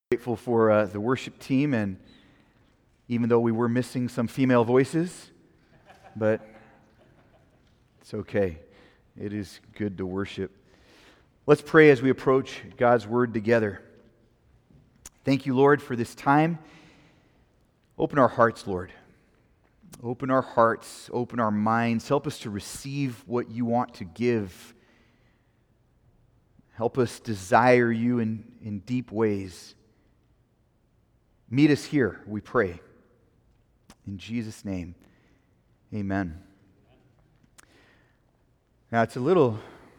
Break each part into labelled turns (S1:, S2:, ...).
S1: Grateful for the worship team, and even though we were missing some female voices, but it's okay. It is good to worship. Let's pray as we approach God's Word together. Thank you, Lord, for this time. Open our hearts, Lord. Open our hearts, open our minds. Help us to receive what you want to give. Help us desire you in deep ways. Meet us here, we pray. In Jesus' name, amen. Now, it's a little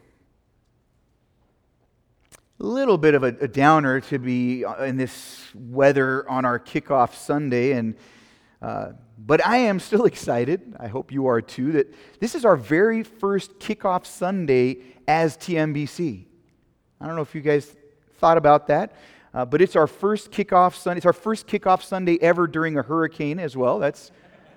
S1: bit of a downer to be in this weather on our kickoff Sunday, but I am still excited. I hope you are too, that this is our very first kickoff Sunday as TMBC. I don't know if you guys thought about that. But it's our first kickoff Sunday. It's our first kickoff Sunday ever during a hurricane as well. That's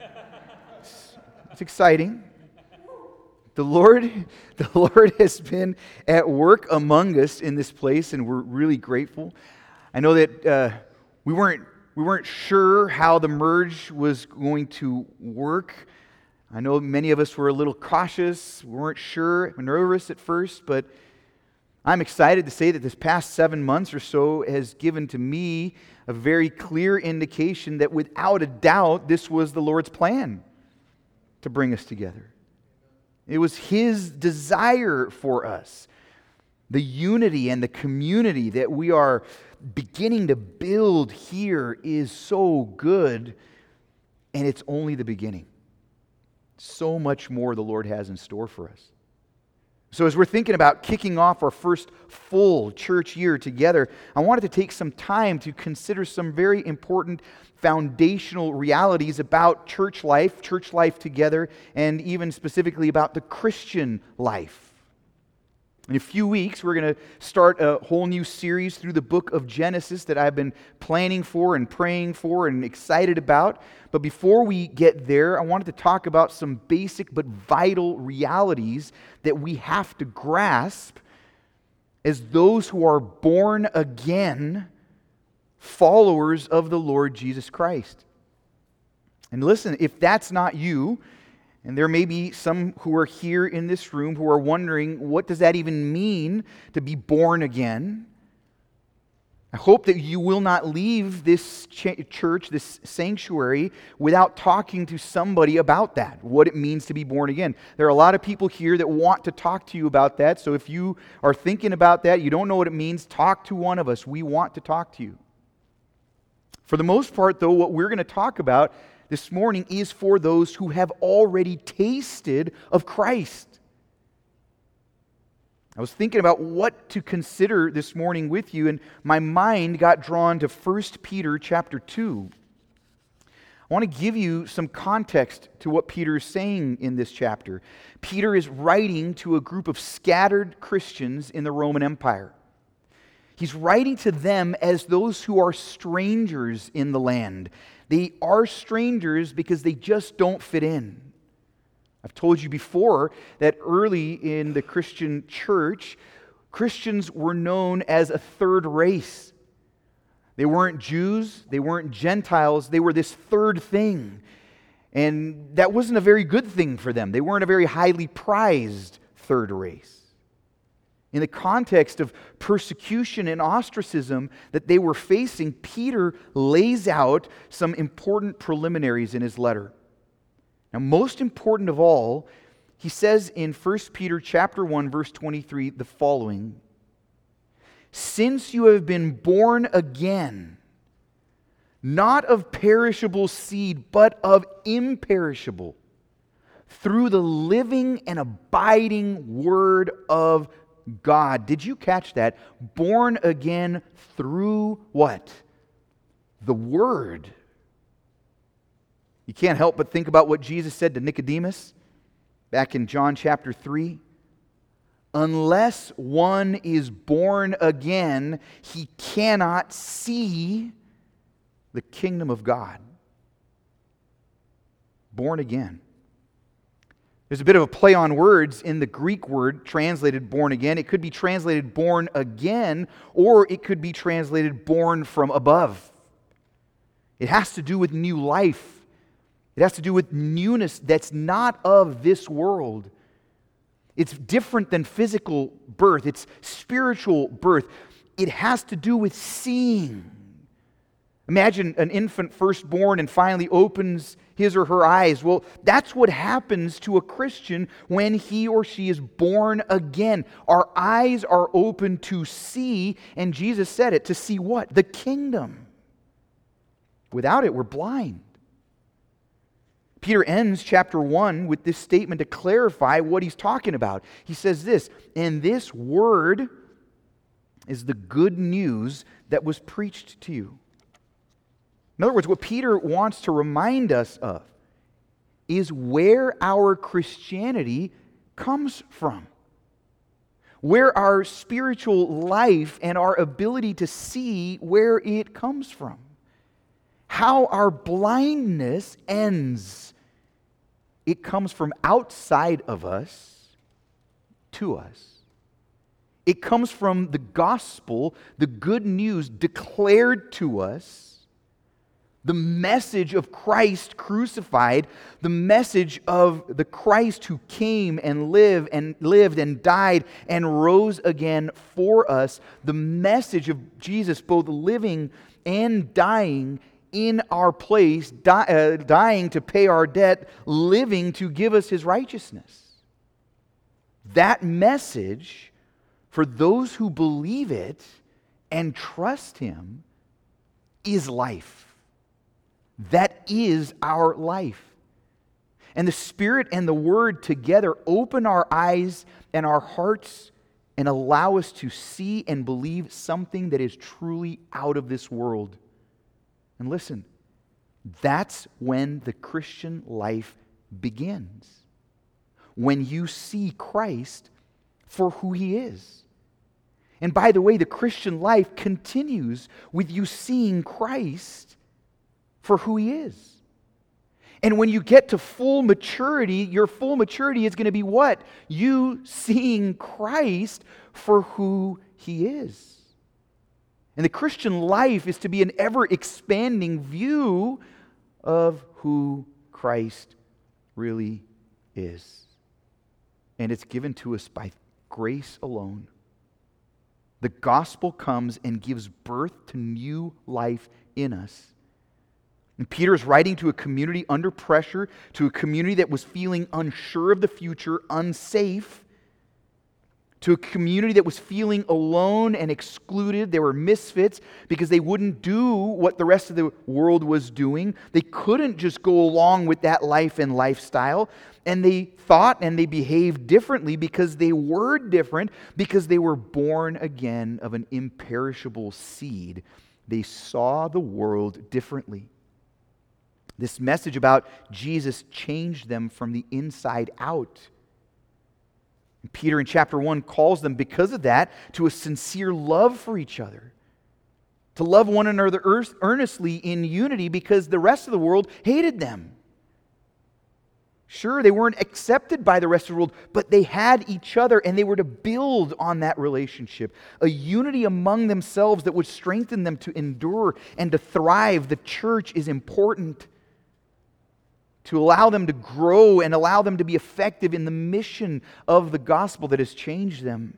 S1: exciting. The Lord has been at work among us in this place, and we're really grateful. I know that we weren't sure how the merge was going to work. I know many of us were a little cautious. We weren't sure, nervous at first, but I'm excited to say that this past 7 months or so has given to me a very clear indication that without a doubt, this was the Lord's plan to bring us together. It was His desire for us. The unity and the community that we are beginning to build here is so good, and it's only the beginning. So much more the Lord has in store for us. So as we're thinking about kicking off our first full church year together, I wanted to take some time to consider some very important foundational realities about church life together, and even specifically about the Christian life. In a few weeks, we're going to start a whole new series through the book of Genesis that I've been planning for and praying for and excited about. But before we get there, I wanted to talk about some basic but vital realities that we have to grasp as those who are born again followers of the Lord Jesus Christ. And listen, if that's not you, and there may be some who are here in this room who are wondering, what does that even mean to be born again? I hope that you will not leave this church, this sanctuary, without talking to somebody about that, what it means to be born again. There are a lot of people here that want to talk to you about that, so if you are thinking about that, you don't know what it means, talk to one of us. We want to talk to you. For the most part, though, what we're going to talk about this morning is for those who have already tasted of Christ. I was thinking about what to consider this morning with you, and my mind got drawn to 1 Peter chapter 2. I want to give you some context to what Peter is saying in this chapter. Peter is writing to a group of scattered Christians in the Roman Empire. He's writing to them as those who are strangers in the land. They are strangers because they just don't fit in. I've told you before that early in the Christian church, Christians were known as a third race. They weren't Jews, they weren't Gentiles, they were this third thing. And that wasn't a very good thing for them. They weren't a very highly prized third race. In the context of persecution and ostracism that they were facing, Peter lays out some important preliminaries in his letter. Now, most important of all, he says in 1 Peter chapter 1, verse 23, the following: "Since you have been born again, not of perishable seed, but of imperishable, through the living and abiding Word of God." Did you catch that? Born again through what? The Word. You can't help but think about what Jesus said to Nicodemus back in John chapter 3. Unless one is born again, he cannot see the kingdom of God. Born again. There's a bit of a play on words in the Greek word translated born again. It could be translated born again, or it could be translated born from above. It has to do with new life. It has to do with newness that's not of this world. It's different than physical birth. It's spiritual birth. It has to do with seeing. Imagine an infant first born and finally opens his or her eyes. Well, that's what happens to a Christian when he or she is born again. Our eyes are open to see, and Jesus said it, to see what? The kingdom. Without it, we're blind. Peter ends chapter 1 with this statement to clarify what he's talking about. He says this, "And this word is the good news that was preached to you." In other words, what Peter wants to remind us of is where our Christianity comes from. Where our spiritual life and our ability to see where it comes from. How our blindness ends. It comes from outside of us to us. It comes from the gospel, the good news declared to us, the message of Christ crucified, the message of the Christ who came and lived and died and rose again for us, the message of Jesus both living and dying in our place, dying to pay our debt, living to give us His righteousness. That message, for those who believe it and trust Him, is life. That is our life. And the Spirit and the Word together open our eyes and our hearts and allow us to see and believe something that is truly out of this world. And listen, that's when the Christian life begins. When you see Christ for who He is. And by the way, the Christian life continues with you seeing Christ for who He is. And when you get to full maturity, your full maturity is going to be what? You seeing Christ for who He is. And the Christian life is to be an ever-expanding view of who Christ really is. And it's given to us by grace alone. The gospel comes and gives birth to new life in us. And Peter is writing to a community under pressure, to a community that was feeling unsure of the future, unsafe, to a community that was feeling alone and excluded. They were misfits because they wouldn't do what the rest of the world was doing. They couldn't just go along with that life and lifestyle. And they thought and they behaved differently because they were different, because they were born again of an imperishable seed. They saw the world differently. This message about Jesus changed them from the inside out. Peter in chapter 1 calls them, because of that, to a sincere love for each other. To love one another earnestly in unity because the rest of the world hated them. Sure, they weren't accepted by the rest of the world, but they had each other and they were to build on that relationship. A unity among themselves that would strengthen them to endure and to thrive. The church is important to allow them to grow and allow them to be effective in the mission of the gospel that has changed them.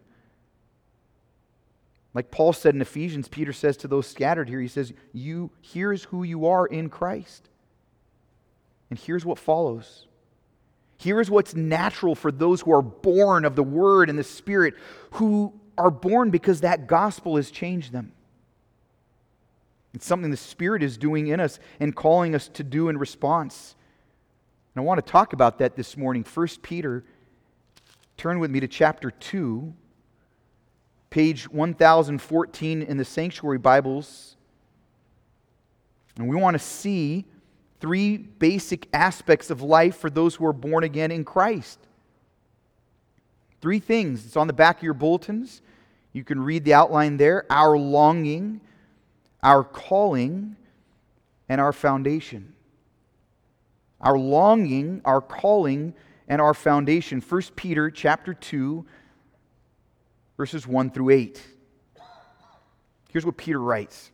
S1: Like Paul said in Ephesians, Peter says to those scattered here, he says, here's who you are in Christ. And here's what follows. Here is what's natural for those who are born of the Word and the Spirit, who are born because that gospel has changed them. It's something the Spirit is doing in us and calling us to do in response. And I want to talk about that this morning. 1 Peter, turn with me to chapter 2, page 1014 in the Sanctuary Bibles. And we want to see three basic aspects of life for those who are born again in Christ. Three things. It's on the back of your bulletins. You can read the outline there. Our longing, our calling, and our foundation. Our longing, our calling, and our foundation. 1 Peter chapter 2, verses 1 through 8. Here's what Peter writes.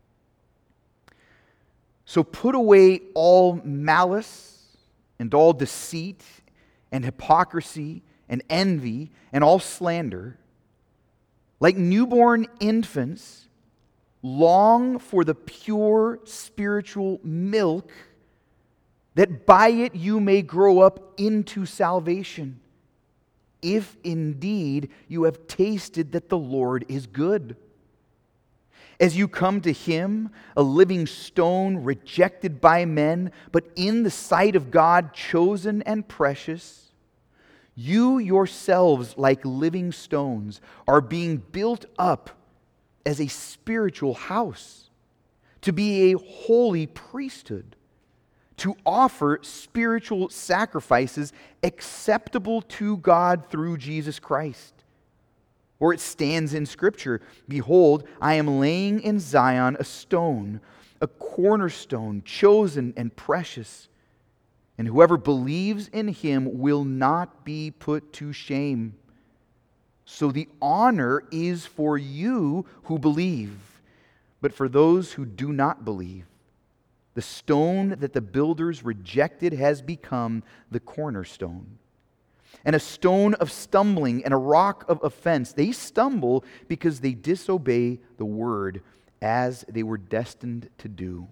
S1: So put away all malice and all deceit and hypocrisy and envy and all slander. Like newborn infants, long for the pure spiritual milk, that by it you may grow up into salvation, if indeed you have tasted that the Lord is good. As you come to Him, a living stone rejected by men, but in the sight of God chosen and precious, you yourselves, like living stones, are being built up as a spiritual house, to be a holy priesthood, to offer spiritual sacrifices acceptable to God through Jesus Christ. Or it stands in Scripture, behold, I am laying in Zion a stone, a cornerstone, chosen and precious, and whoever believes in Him will not be put to shame. So the honor is for you who believe, but for those who do not believe, the stone that the builders rejected has become the cornerstone, and a stone of stumbling and a rock of offense. They stumble because they disobey the word as they were destined to do.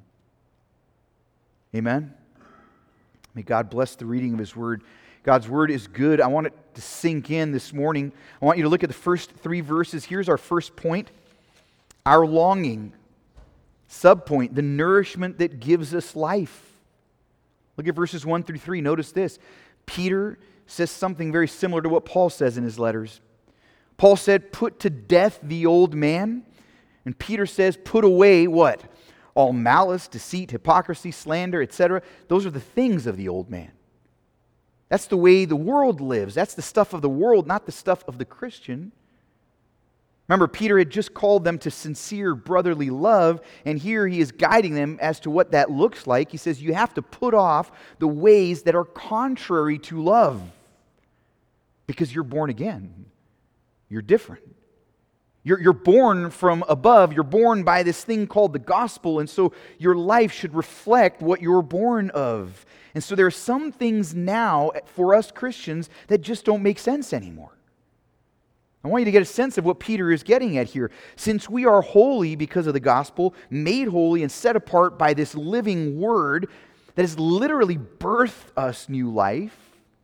S1: Amen? May God bless the reading of His word. God's word is good. I want it to sink in this morning. I want you to look at the first 3 verses. Here's our first point. Our longing. Subpoint, the nourishment that gives us life. Look at verses 1 through 3. Notice this. Peter says something very similar to what Paul says in his letters. Paul said, put to death the old man. And Peter says, put away what? All malice, deceit, hypocrisy, slander, etc. Those are the things of the old man. That's the way the world lives. That's the stuff of the world, not the stuff of the Christian. Remember, Peter had just called them to sincere brotherly love, and here he is guiding them as to what that looks like. He says, you have to put off the ways that are contrary to love, because you're born again. You're different. You're born from above. You're born by this thing called the gospel, and so your life should reflect what you're born of. And so there are some things now for us Christians that just don't make sense anymore. I want you to get a sense of what Peter is getting at here. Since we are holy because of the gospel, made holy and set apart by this living word that has literally birthed us new life,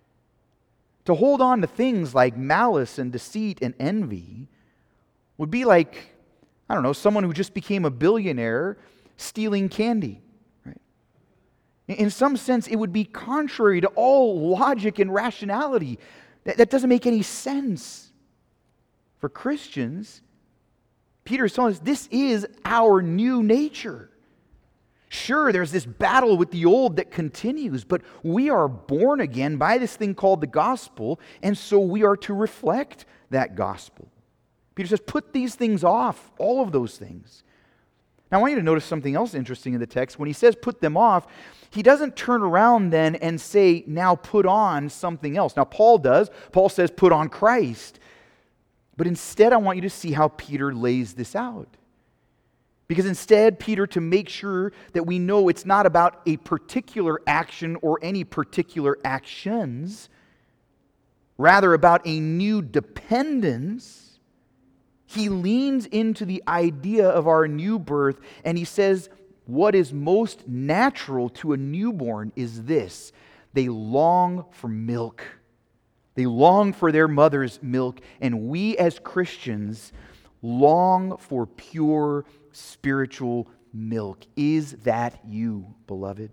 S1: to hold on to things like malice and deceit and envy would be like, I don't know, someone who just became a billionaire stealing candy. Right? In some sense, it would be contrary to all logic and rationality. That doesn't make any sense. For Christians, Peter is telling us this is our new nature. Sure, there's this battle with the old that continues, but we are born again by this thing called the gospel, and so we are to reflect that gospel. Peter says, put these things off, all of those things. Now, I want you to notice something else interesting in the text. When he says put them off, he doesn't turn around then and say, now put on something else. Now, Paul does. Paul says, put on Christ. But instead, I want you to see how Peter lays this out. Because instead, Peter, to make sure that we know it's not about a particular action or any particular actions, rather about a new dependence, he leans into the idea of our new birth, and he says, what is most natural to a newborn is this: they long for milk. They long for their mother's milk, and we as Christians long for pure spiritual milk. Is that you, beloved?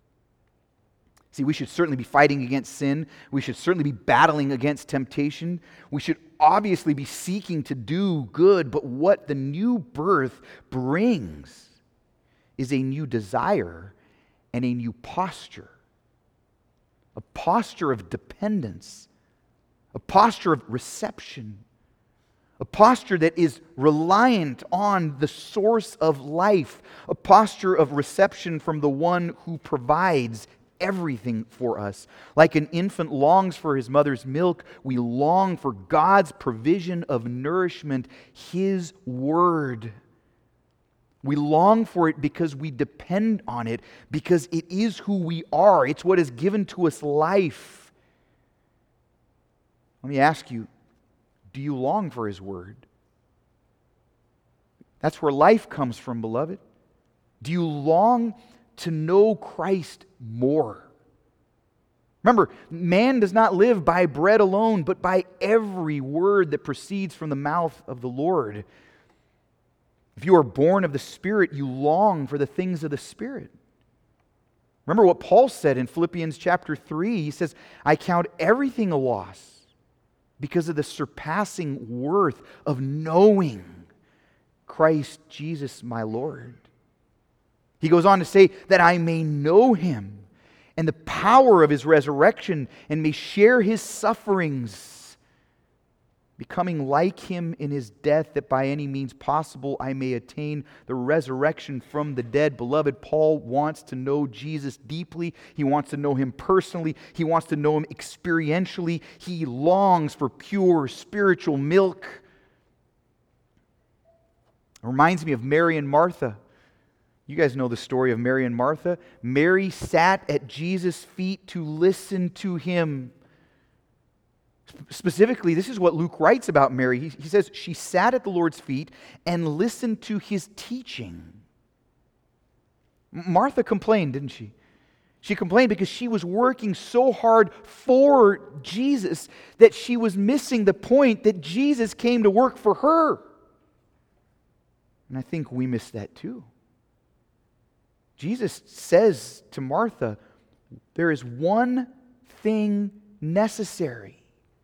S1: See, we should certainly be fighting against sin. We should certainly be battling against temptation. We should obviously be seeking to do good, but what the new birth brings is a new desire and a new posture. A posture of dependence. A posture of reception, a posture that is reliant on the source of life, a posture of reception from the one who provides everything for us. Like an infant longs for his mother's milk, we long for God's provision of nourishment, His Word. We long for it because we depend on it, because it is who we are. It's what has given to us life. Let me ask you, do you long for His Word? That's where life comes from, beloved. Do you long to know Christ more? Remember, man does not live by bread alone, but by every word that proceeds from the mouth of the Lord. If you are born of the Spirit, you long for the things of the Spirit. Remember what Paul said in Philippians chapter 3. He says, I count everything a loss because of the surpassing worth of knowing Christ Jesus my Lord. He goes on to say that I may know Him and the power of His resurrection and may share His sufferings, becoming like Him in His death, that by any means possible I may attain the resurrection from the dead. Beloved, Paul wants to know Jesus deeply. He wants to know Him personally. He wants to know Him experientially. He longs for pure spiritual milk. It reminds me of Mary and Martha. You guys know the story of Mary and Martha. Mary sat at Jesus' feet to listen to Him. Specifically, this is what Luke writes about Mary. He says, she sat at the Lord's feet and listened to His teaching. Martha complained, didn't she? She complained because she was working so hard for Jesus that she was missing the point that Jesus came to work for her. And I think we miss that too. Jesus says to Martha, there is one thing necessary.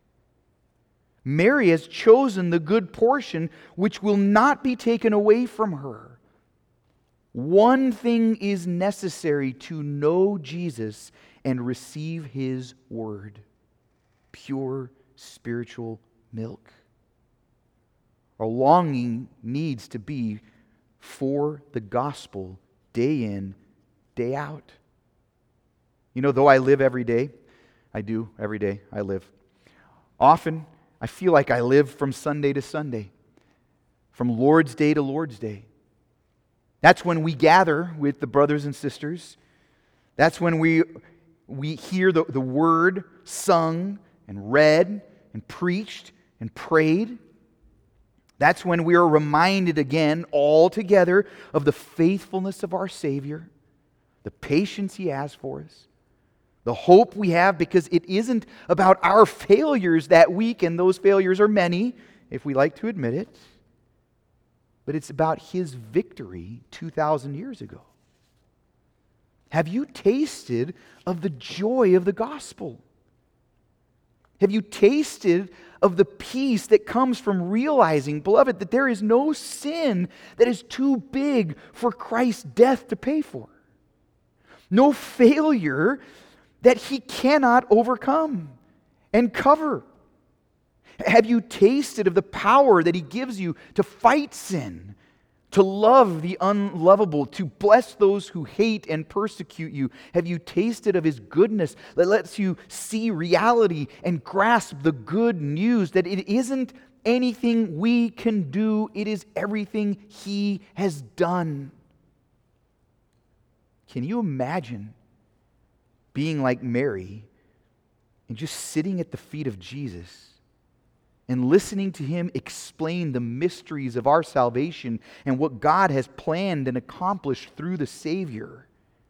S1: Mary has chosen the good portion which will not be taken away from her. One thing is necessary to know Jesus and receive His Word: pure spiritual milk. Our longing needs to be for the gospel day in, day out. You know, though I live every day, I do every day I live. Often, I feel like I live from Sunday to Sunday, from Lord's Day to Lord's Day. That's when we gather with the brothers and sisters. That's when we hear the Word sung and read and preached and prayed. That's when we are reminded again, all together, of the faithfulness of our Savior, the patience He has for us, the hope we have, because it isn't about our failures that week, and those failures are many, if we like to admit it, but it's about His victory 2,000 years ago. Have you tasted of the joy of the gospel? Have you tasted of the peace that comes from realizing, beloved, that there is no sin that is too big for Christ's death to pay for? No failure that He cannot overcome and cover. Have you tasted of the power that He gives you to fight sin, to love the unlovable, to bless those who hate and persecute you? Have you tasted of His goodness that lets you see reality and grasp the good news that it isn't anything we can do, it is everything He has done? Can you imagine being like Mary and just sitting at the feet of Jesus and listening to Him explain the mysteries of our salvation and what God has planned and accomplished through the Savior?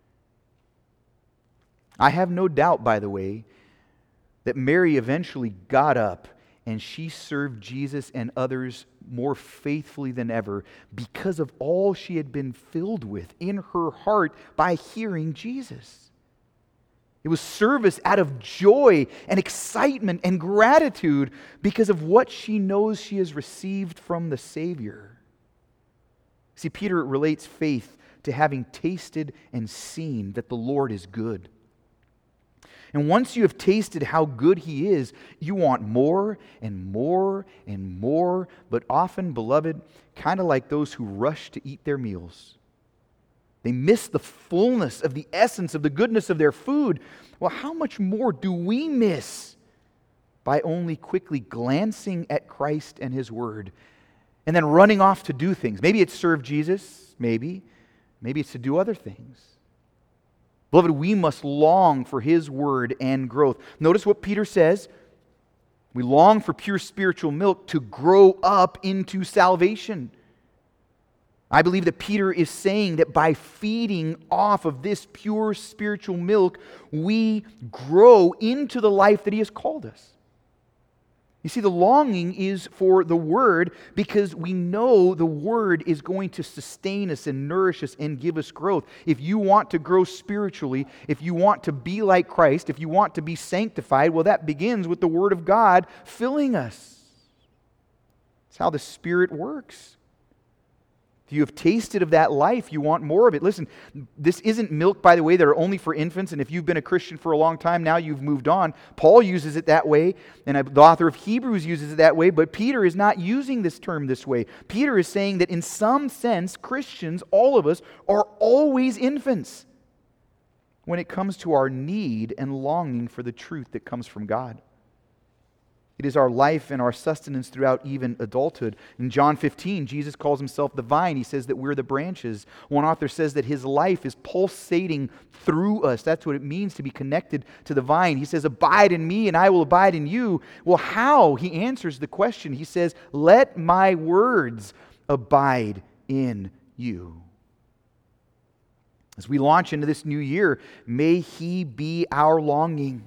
S1: I have no doubt, by the way, that Mary eventually got up and she served Jesus and others more faithfully than ever because of all she had been filled with in her heart by hearing Jesus. It was service out of joy and excitement and gratitude because of what she knows she has received from the Savior. See, Peter relates faith to having tasted and seen that the Lord is good. And once you have tasted how good He is, you want more and more and more, but often, beloved, kind of like those who rush to eat their meals. They miss the fullness of the essence of the goodness of their food. Well, how much more do we miss by only quickly glancing at Christ and His Word and then running off to do things? Maybe it's serve Jesus, maybe it's to do other things. Beloved, we must long for His Word and growth. Notice what Peter says. We long for pure spiritual milk to grow up into salvation. I believe that Peter is saying that by feeding off of this pure spiritual milk, we grow into the life that He has called us. You see, the longing is for the Word because we know the Word is going to sustain us and nourish us and give us growth. If you want to grow spiritually, if you want to be like Christ, if you want to be sanctified, well, that begins with the Word of God filling us. It's how the Spirit works. If you have tasted of that life, you want more of it. Listen, this isn't milk, by the way, that are only for infants, and if you've been a Christian for a long time, now you've moved on. Paul uses it that way, and the author of Hebrews uses it that way, but Peter is not using this term this way. Peter is saying that in some sense, Christians, all of us, are always infants when it comes to our need and longing for the truth that comes from God. It is our life and our sustenance throughout even adulthood. In John 15, Jesus calls Himself the vine. He says that we're the branches. One author says that His life is pulsating through us. That's what it means to be connected to the vine. He says, abide in me and I will abide in you. Well, how? He answers the question. He says, let my words abide in you. As we launch into this new year, may He be our longing.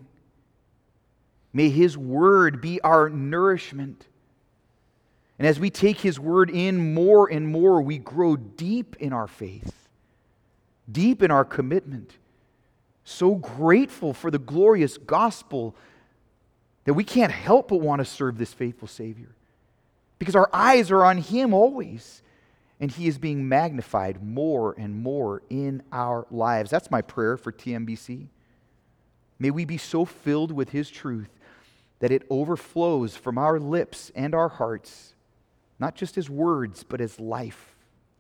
S1: May His Word be our nourishment. And as we take His Word in more and more, we grow deep in our faith, deep in our commitment. So grateful for the glorious gospel that we can't help but want to serve this faithful Savior. Because our eyes are on Him always. And He is being magnified more and more in our lives. That's my prayer for TMBC. May we be so filled with His truth that it overflows from our lips and our hearts, not just as words, but as life.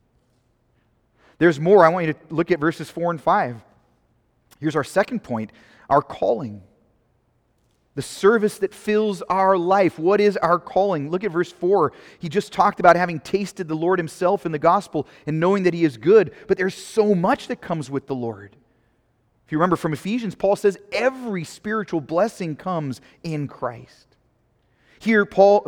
S1: There's more. I want you to look at verses 4 and 5. Here's our second point, our calling. The service that fills our life. What is our calling? Look at verse 4. He just talked about having tasted the Lord Himself in the gospel and knowing that He is good, but there's so much that comes with the Lord. If you remember from Ephesians, Paul says every spiritual blessing comes in Christ. Here,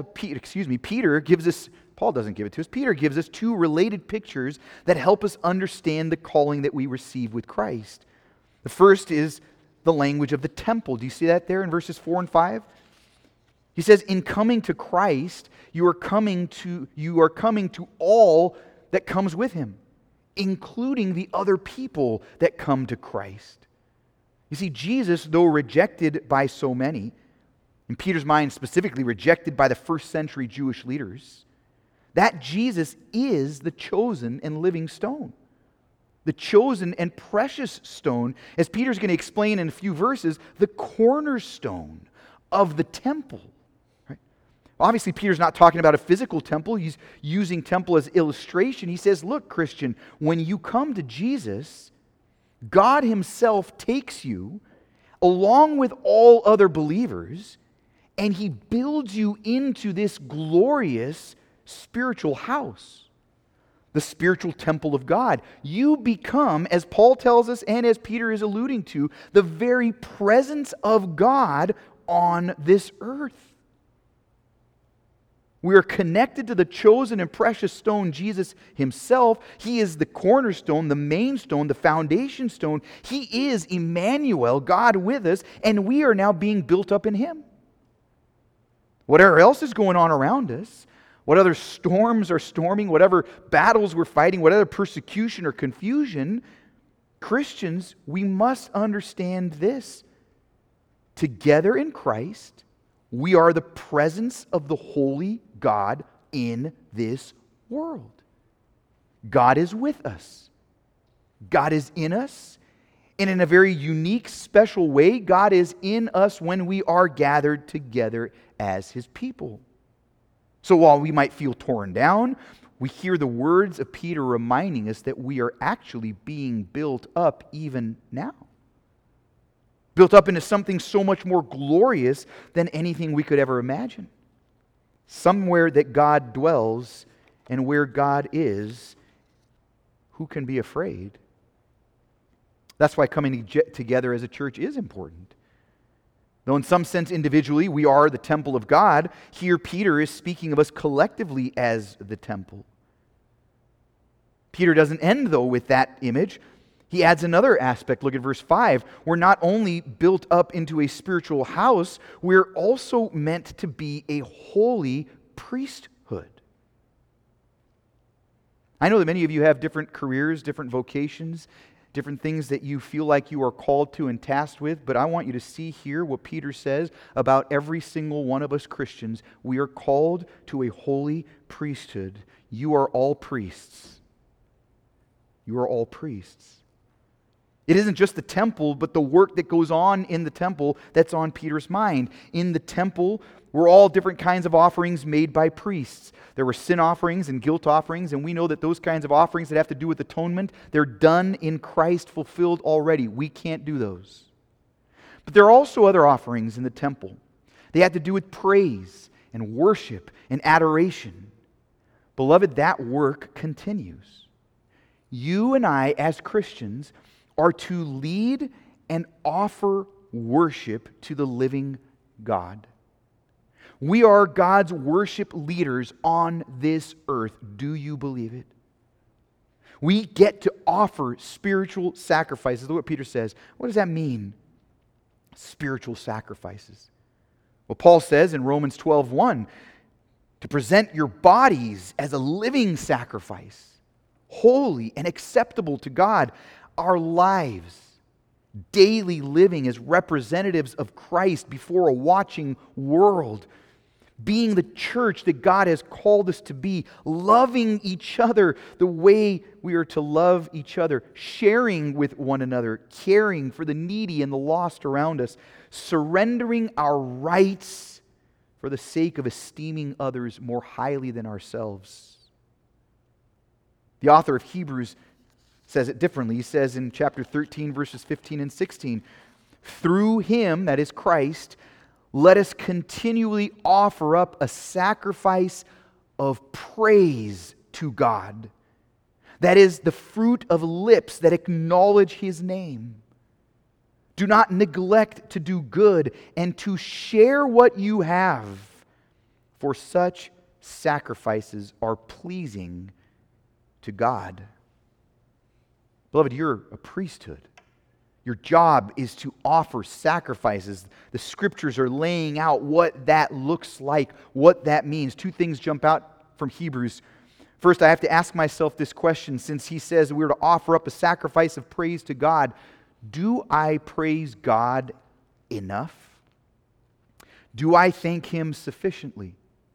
S1: Peter gives us, Paul doesn't give it to us, Peter gives us two related pictures that help us understand the calling that we receive with Christ. The first is the language of the temple. Do you see that there in verses 4 and 5? He says, in coming to Christ, you are coming to all that comes with Him, including the other people that come to Christ. You see, Jesus, though rejected by so many, in Peter's mind specifically rejected by the first century Jewish leaders, that Jesus is the chosen and living stone. The chosen and precious stone, as Peter's going to explain in a few verses, the cornerstone of the temple. Right? Obviously, Peter's not talking about a physical temple. He's using temple as illustration. He says, look, Christian, when you come to Jesus, God Himself takes you along with all other believers and He builds you into this glorious spiritual house, the spiritual temple of God. You become, as Paul tells us and as Peter is alluding to, the very presence of God on this earth. We are connected to the chosen and precious stone, Jesus Himself. He is the cornerstone, the main stone, the foundation stone. He is Emmanuel, God with us, and we are now being built up in Him. Whatever else is going on around us, what other storms are storming, whatever battles we're fighting, whatever persecution or confusion, Christians, we must understand this. Together in Christ, we are the presence of the holy God in this world. God is with us. God is in us. And in a very unique, special way, God is in us when we are gathered together as His people. So while we might feel torn down, we hear the words of Peter reminding us that we are actually being built up even now. Built up into something so much more glorious than anything we could ever imagine. Somewhere that God dwells, and where God is, who can be afraid? That's why coming together as a church is important. Though in some sense individually we are the temple of God, here Peter is speaking of us collectively as the temple. Peter doesn't end, though, with that image. He adds another aspect. Look at verse 5. We're not only built up into a spiritual house, we're also meant to be a holy priesthood. I know that many of you have different careers, different vocations, different things that you feel like you are called to and tasked with, but I want you to see here what Peter says about every single one of us Christians. We are called to a holy priesthood. You are all priests. You are all priests. It isn't just the temple, but the work that goes on in the temple that's on Peter's mind. In the temple were all different kinds of offerings made by priests. There were sin offerings and guilt offerings, and we know that those kinds of offerings that have to do with atonement, they're done in Christ, fulfilled already. We can't do those. But there are also other offerings in the temple. They had to do with praise and worship and adoration. Beloved, that work continues. You and I, as Christians, are to lead and offer worship to the living God. We are God's worship leaders on this earth. Do you believe it? We get to offer spiritual sacrifices. Look what Peter says. What does that mean? Spiritual sacrifices. Well, Paul says in Romans 12:1, to present your bodies as a living sacrifice, holy and acceptable to God. Our lives, daily living as representatives of Christ before a watching world, being the church that God has called us to be, loving each other the way we are to love each other, sharing with one another, caring for the needy and the lost around us, surrendering our rights for the sake of esteeming others more highly than ourselves. The author of Hebrews says it differently. He says in chapter 13, verses 15 and 16, through Him, that is Christ, let us continually offer up a sacrifice of praise to God. That is the fruit of lips that acknowledge His name. Do not neglect to do good and to share what you have, for such sacrifices are pleasing to God. Beloved, you're a priesthood. Your job is to offer sacrifices. The Scriptures are laying out what that looks like, what that means. Two things jump out from Hebrews. First, I have to ask myself this question, since he says we're to offer up a sacrifice of praise to God. Do I praise God enough? Do I thank Him sufficiently?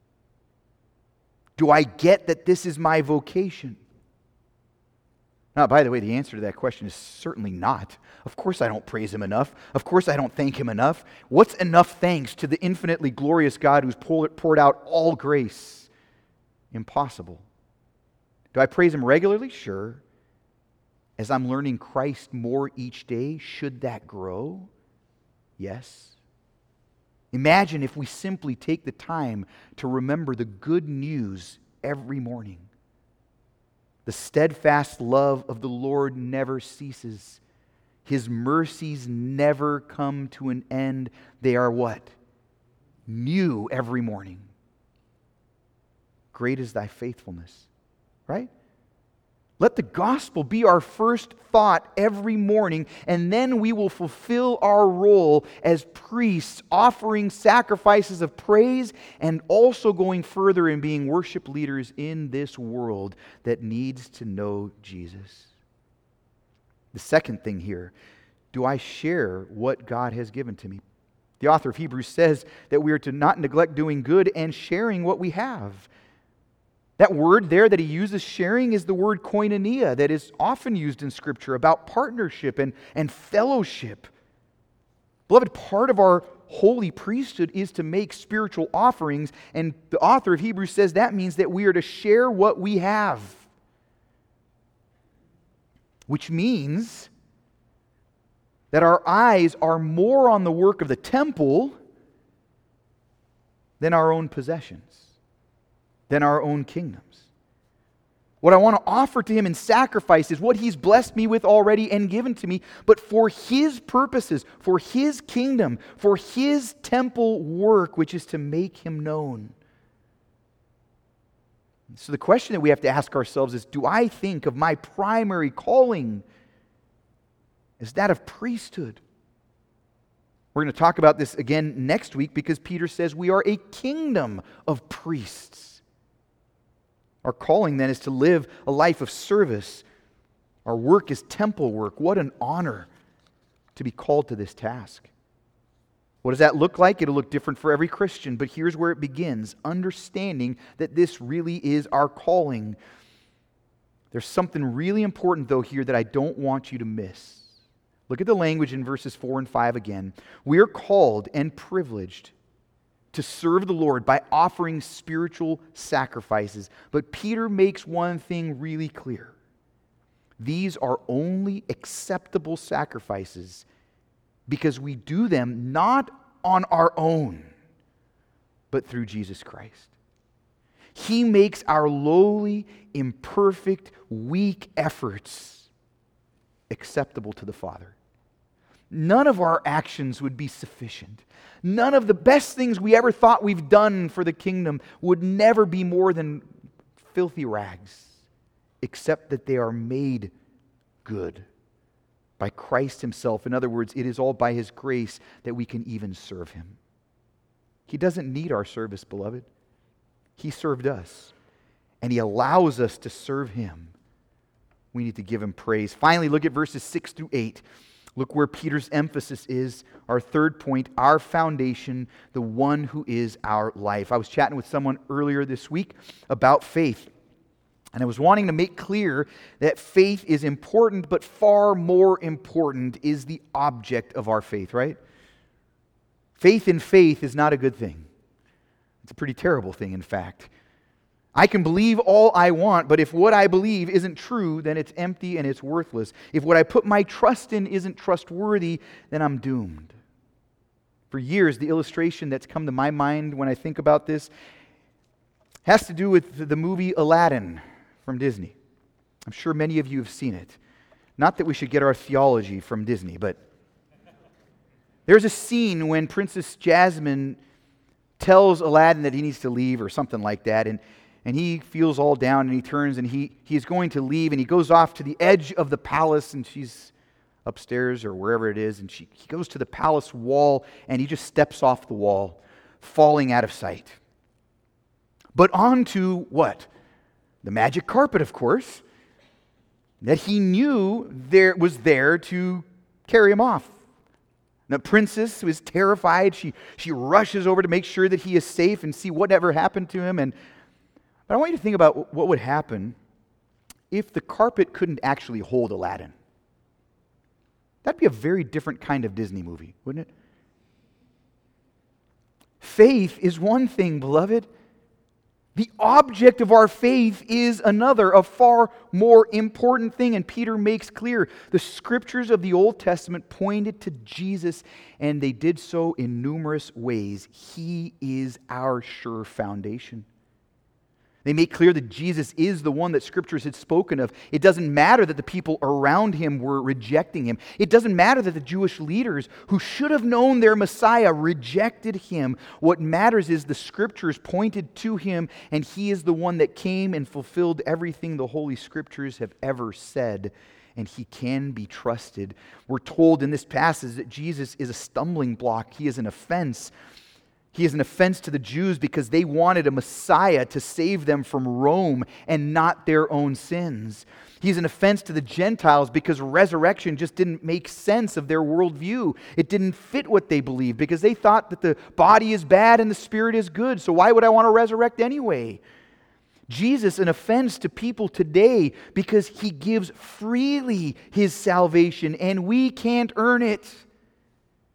S1: Do I get that this is my vocation? Now, by the way, the answer to that question is certainly not. Of course I don't praise Him enough. Of course I don't thank Him enough. What's enough thanks to the infinitely glorious God who's poured out all grace? Impossible. Do I praise Him regularly? Sure. As I'm learning Christ more each day, should that grow? Yes. Imagine if we simply take the time to remember the good news every morning. The steadfast love of the Lord never ceases. His mercies never come to an end. They are what? New every morning. Great is thy faithfulness. Right? Let the gospel be our first thought every morning, and then we will fulfill our role as priests, offering sacrifices of praise and also going further and being worship leaders in this world that needs to know Jesus. The second thing here, do I share what God has given to me? The author of Hebrews says that we are to not neglect doing good and sharing what we have. That word there that he uses, sharing, is the word koinonia that is often used in Scripture about partnership and fellowship. Beloved, part of our holy priesthood is to make spiritual offerings, and the author of Hebrews says that means that we are to share what we have. Which means that our eyes are more on the work of the temple than our own possessions, than our own kingdoms. What I want to offer to Him in sacrifice is what He's blessed me with already and given to me, but for His purposes, for His kingdom, for His temple work, which is to make Him known. So the question that we have to ask ourselves is, do I think of my primary calling as that of priesthood? We're going to talk about this again next week because Peter says we are a kingdom of priests. Our calling then is to live a life of service. Our work is temple work. What an honor to be called to this task. What does that look like? It'll look different for every Christian, but here's where it begins, understanding that this really is our calling. There's something really important, though, here that I don't want you to miss. Look at the language in verses 4 and 5 again. We are called and privileged to serve the Lord by offering spiritual sacrifices. But Peter makes one thing really clear. These are only acceptable sacrifices because we do them not on our own, but through Jesus Christ. He makes our lowly, imperfect, weak efforts acceptable to the Father. None of our actions would be sufficient. None of the best things we ever thought we've done for the kingdom would never be more than filthy rags, except that they are made good by Christ Himself. In other words, it is all by His grace that we can even serve Him. He doesn't need our service, beloved. He served us, and He allows us to serve Him. We need to give Him praise. Finally, look at verses 6 through 8. Look where Peter's emphasis is. Our third point, our foundation, the one who is our life. I was chatting with someone earlier this week about faith. And I was wanting to make clear that faith is important, but far more important is the object of our faith, right? Faith in faith is not a good thing. It's a pretty terrible thing, in fact. I can believe all I want, but if what I believe isn't true, then it's empty and it's worthless. If what I put my trust in isn't trustworthy, then I'm doomed. For years, the illustration that's come to my mind when I think about this has to do with the movie Aladdin from Disney. I'm sure many of you have seen it. Not that we should get our theology from Disney, but there's a scene when Princess Jasmine tells Aladdin that he needs to leave or something like that, and he feels all down, and he turns, and he's going to leave, and he goes off to the edge of the palace, and she's upstairs or wherever it is, and he goes to the palace wall, and he just steps off the wall, falling out of sight. But onto what? The magic carpet, of course, that he knew was there to carry him off. The princess was terrified. She rushes over to make sure that he is safe and see whatever happened to him, But I want you to think about what would happen if the carpet couldn't actually hold Aladdin. That'd be a very different kind of Disney movie, wouldn't it? Faith is one thing, beloved. The object of our faith is another, a far more important thing. And Peter makes clear the scriptures of the Old Testament pointed to Jesus, and they did so in numerous ways. He is our sure foundation. They make clear that Jesus is the one that Scriptures had spoken of. It doesn't matter that the people around Him were rejecting Him. It doesn't matter that the Jewish leaders who should have known their Messiah rejected Him. What matters is the Scriptures pointed to Him, and He is the one that came and fulfilled everything the Holy Scriptures have ever said, and He can be trusted. We're told in this passage that Jesus is a stumbling block. He is an offense. He is an offense to the Jews because they wanted a Messiah to save them from Rome and not their own sins. He's an offense to the Gentiles because resurrection just didn't make sense of their worldview. It didn't fit what they believed because they thought that the body is bad and the spirit is good. So why would I want to resurrect anyway? Jesus, an offense to people today because He gives freely His salvation and we can't earn it.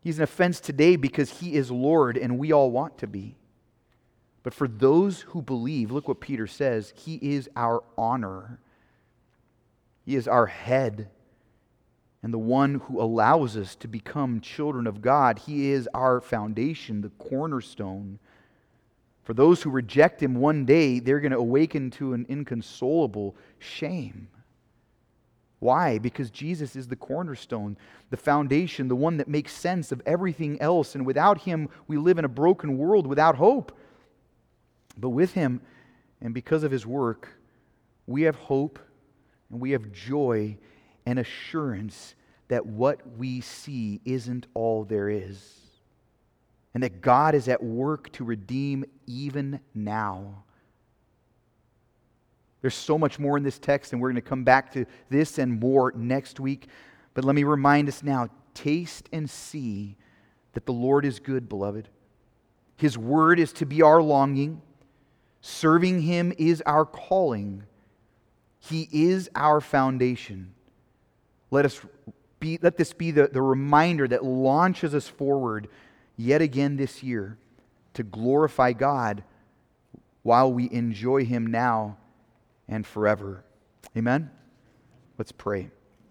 S1: He's an offense today because he is Lord and we all want to be. But for those who believe, look what Peter says, he is our honor. He is our head and the one who allows us to become children of God. He is our foundation, the cornerstone. For those who reject him one day, they're going to awaken to an inconsolable shame. Why? Because Jesus is the cornerstone, the foundation, the one that makes sense of everything else. And without him, we live in a broken world without hope. But with him, and because of his work, we have hope and we have joy and assurance that what we see isn't all there is. And that God is at work to redeem even now. There's so much more in this text, and we're going to come back to this and more next week. But let me remind us now, taste and see that the Lord is good, beloved. His word is to be our longing. Serving him is our calling. He is our foundation. Let this be the reminder that launches us forward yet again this year to glorify God while we enjoy him now and forever. Amen? Let's pray.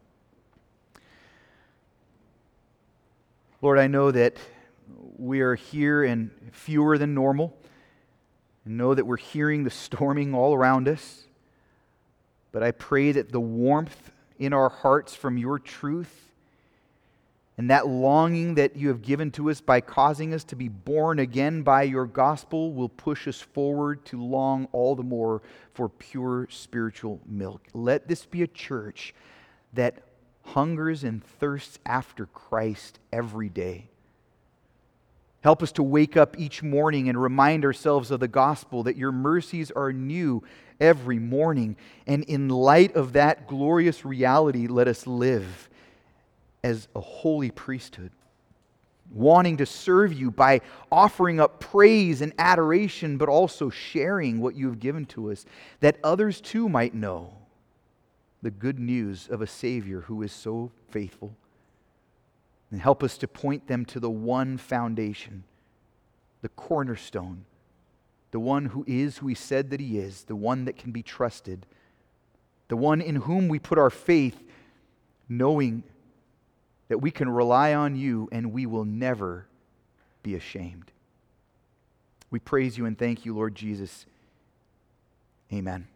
S1: Lord, I know that we are here and fewer than normal. And know that we're hearing the storming all around us. But I pray that the warmth in our hearts from your truth and that longing that you have given to us by causing us to be born again by your gospel will push us forward to long all the more for pure spiritual milk. Let this be a church that hungers and thirsts after Christ every day. Help us to wake up each morning and remind ourselves of the gospel, that your mercies are new every morning. And in light of that glorious reality, let us live as a holy priesthood, wanting to serve you by offering up praise and adoration, but also sharing what you have given to us, that others too might know the good news of a Savior who is so faithful. And help us to point them to the one foundation, the cornerstone, the one who is who he said that he is, the one that can be trusted, the one in whom we put our faith, knowing that we can rely on you and we will never be ashamed. We praise you and thank you, Lord Jesus. Amen.